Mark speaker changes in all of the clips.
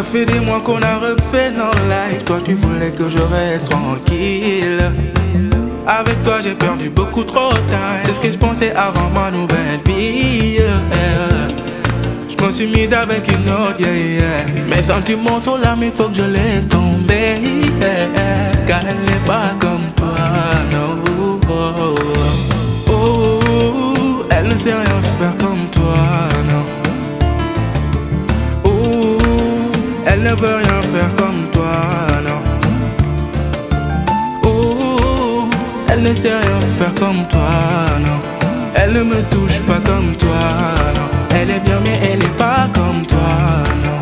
Speaker 1: fait des mois qu'on a refait nos lives. Toi tu voulais que je reste tranquille. Avec toi j'ai perdu beaucoup trop de temps. C'est ce que je pensais avant ma nouvelle vie. Je me suis mise avec une autre, Mes sentiments sont là mais faut que je laisse tomber, Car elle n'est pas comme toi, non. Elle ne sait rien faire comme toi, non. Elle ne veut rien faire comme toi, non. Elle ne sait rien faire comme toi, non. Elle ne me touche pas comme toi, non. Elle est bien mais elle n'est pas comme toi, non.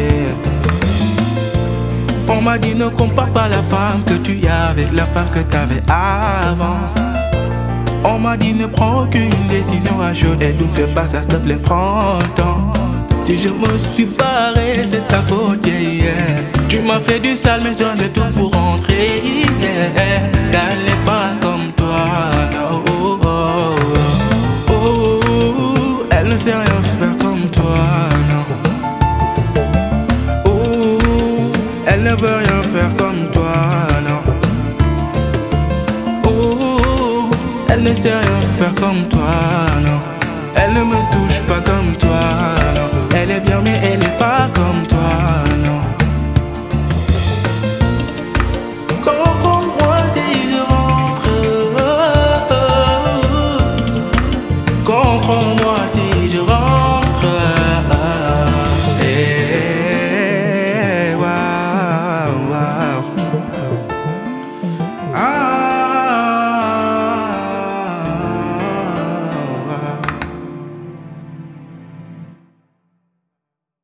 Speaker 1: On m'a dit ne compare pas la femme que tu as avec la femme que t'avais avant. On m'a dit ne prends aucune décision à chaud et ne fais pas ça, s'il te plaît, prends le temps. Si je me suis barré, c'est ta faute, Tu m'as fait du sale, mais j'en ai tout pour rentrer, Car elle n'est pas comme toi, non. Elle ne sait rien faire comme toi, non. Elle ne veut rien faire comme toi, non. Elle ne sait rien faire comme toi, non.